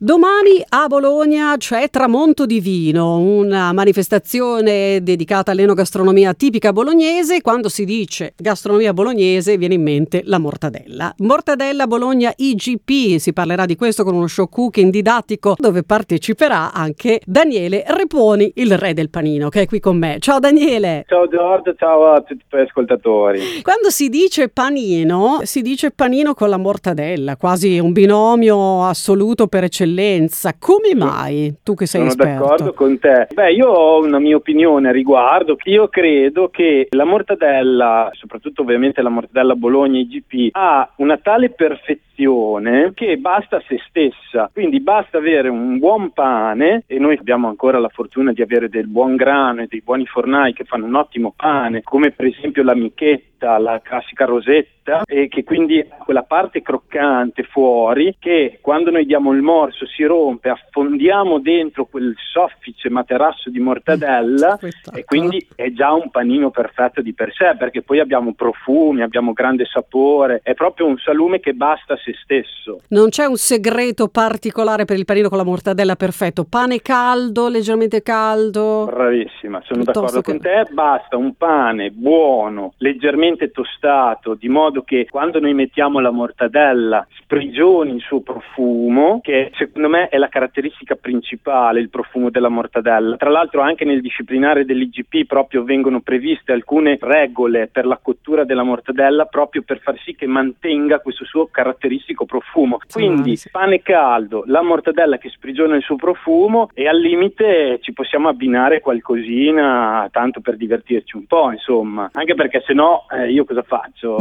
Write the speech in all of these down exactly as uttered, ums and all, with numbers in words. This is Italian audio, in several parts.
Domani a Bologna c'è Tramonto di Vino, una manifestazione dedicata all'enogastronomia tipica bolognese. Quando si dice gastronomia bolognese viene in mente la mortadella. Mortadella Bologna I G P, si parlerà di questo con uno show cooking didattico dove parteciperà anche Daniele Reponi, il re del panino, che è qui con me. Ciao Daniele! Ciao Giorgio, ciao a tutti i tuoi ascoltatori. Quando si dice panino, si dice panino con la mortadella, quasi un binomio assoluto per eccellenza. Come mai? Tu che sei Sono esperto. d'accordo con te. Beh, io ho una mia opinione a riguardo. Io credo che la mortadella, soprattutto ovviamente la mortadella Bologna I G P, ha una tale perfezione che basta a se stessa. Quindi basta avere un buon pane, e noi abbiamo ancora la fortuna di avere del buon grano e dei buoni fornai che fanno un ottimo pane, come per esempio la michetta, la classica rosetta, e che quindi ha quella parte croccante fuori che quando noi diamo il morso si rompe, affondiamo dentro quel soffice materasso di mortadella e quindi è già un panino perfetto di per sé, perché poi abbiamo profumi, abbiamo grande sapore, è proprio un salume che basta a se stesso. Non c'è un segreto particolare per il panino con la mortadella perfetto? Pane caldo, leggermente caldo? Bravissima, sono Piuttosto d'accordo che... con te, basta un pane buono, leggermente tostato, di modo che quando noi mettiamo la mortadella sprigioni il suo profumo, che secondo me è la caratteristica principale, il profumo della mortadella. Tra l'altro anche nel disciplinare dell'I G P proprio vengono previste alcune regole per la cottura della mortadella proprio per far sì che mantenga questo suo caratteristico profumo. Quindi pane caldo, la mortadella che sprigiona il suo profumo e al limite ci possiamo abbinare qualcosina tanto per divertirci un po', insomma, anche perché se no eh, io cosa faccio?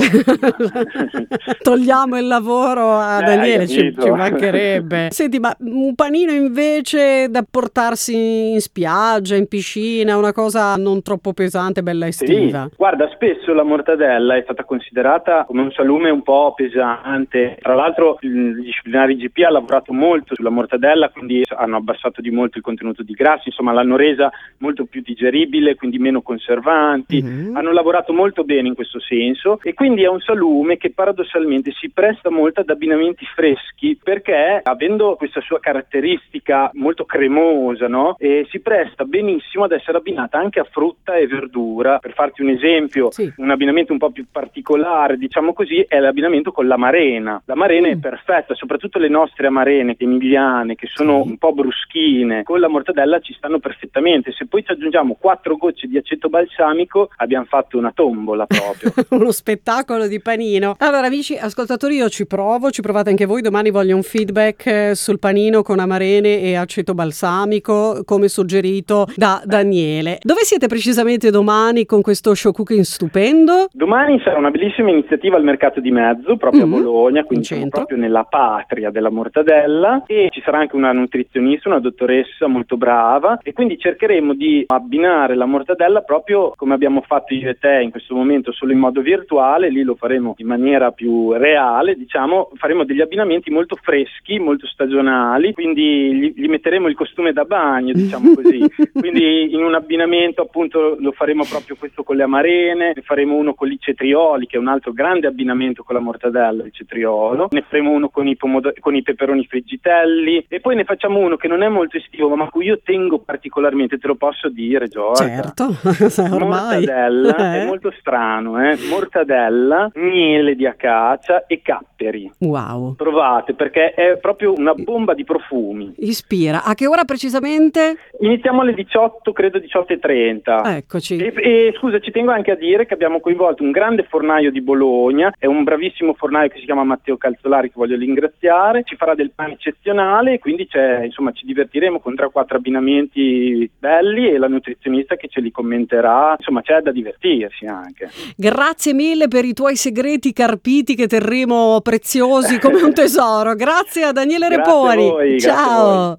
Togliamo il lavoro a eh, Daniele, ci, ci mancherebbe. Senti, ma un panino invece da portarsi in spiaggia, in piscina, una cosa non troppo pesante, bella estiva? Sì, guarda, spesso la mortadella è stata considerata come un salume un po' pesante. Tra l'altro il disciplinare I G P ha lavorato molto sulla mortadella, quindi hanno abbassato di molto il contenuto di grassi, insomma l'hanno resa molto più digeribile, quindi meno conservanti. Mm-hmm. Hanno lavorato molto bene in questo senso e quindi è un salume che paradossalmente si presta molto ad abbinamenti freschi, perché avendo questa sua caratteristica molto cremosa, no? E si presta benissimo ad essere abbinata anche a frutta e verdura. Per farti un esempio, sì. Un abbinamento un po' più particolare, diciamo così, è l'abbinamento con l'amarena. L'amarena mm. è perfetta, soprattutto le nostre amarene emiliane, che sono sì. un po' bruschine, con la mortadella ci stanno perfettamente. Se poi ci aggiungiamo quattro gocce di aceto balsamico, abbiamo fatto una tombola proprio. Uno spettacolo di panino. Allora amici ascoltatori, io ci provo, ci provate anche voi, domani voglio un feedback sul panino con amarene e aceto balsamico come suggerito da Daniele. Dove siete precisamente domani con questo show cooking stupendo? Domani sarà una bellissima iniziativa al Mercato di Mezzo, proprio mm-hmm. a Bologna, quindi siamo proprio nella patria della mortadella, e ci sarà anche una nutrizionista, una dottoressa molto brava, e quindi cercheremo di abbinare la mortadella proprio come abbiamo fatto io e te in questo momento, solo in modo virtuale. Lì lo faremo in maniera più reale, diciamo, faremo degli abbinamenti molto freschi, molto stagionali, quindi gli, gli metteremo il costume da bagno, diciamo così. Quindi in un abbinamento appunto lo faremo proprio questo con le amarene, ne faremo uno con i cetrioli, che è un altro grande abbinamento con la mortadella, il cetriolo, ne faremo uno con i, pomodori, con i peperoni friggitelli, e poi ne facciamo uno che non è molto estivo ma a cui io tengo particolarmente, te lo posso dire, Giorgia. Certo, ormai. Mortadella, eh? è molto strano, eh? Mortadella, miele di acacia e capperi. Wow. Provate, perché è proprio una bomba di profumi. Ispira. A che ora precisamente? Iniziamo alle diciotto, credo diciotto e trenta. Eccoci. E, e scusa, ci tengo anche a dire che abbiamo coinvolto un grande fornaio di Bologna, è un bravissimo fornaio che si chiama Matteo Calzolari, che voglio ringraziare, ci farà del pane eccezionale, quindi c'è, insomma, ci divertiremo con tre o quattro abbinamenti belli e la nutrizionista che ce li commenterà, insomma c'è da divertirsi anche. Grazie mille per i tuoi segreti carpiti che terremo preziosi come un tesoro. Grazie a Daniele Reponi. Grazie a voi, ciao. grazie a voi.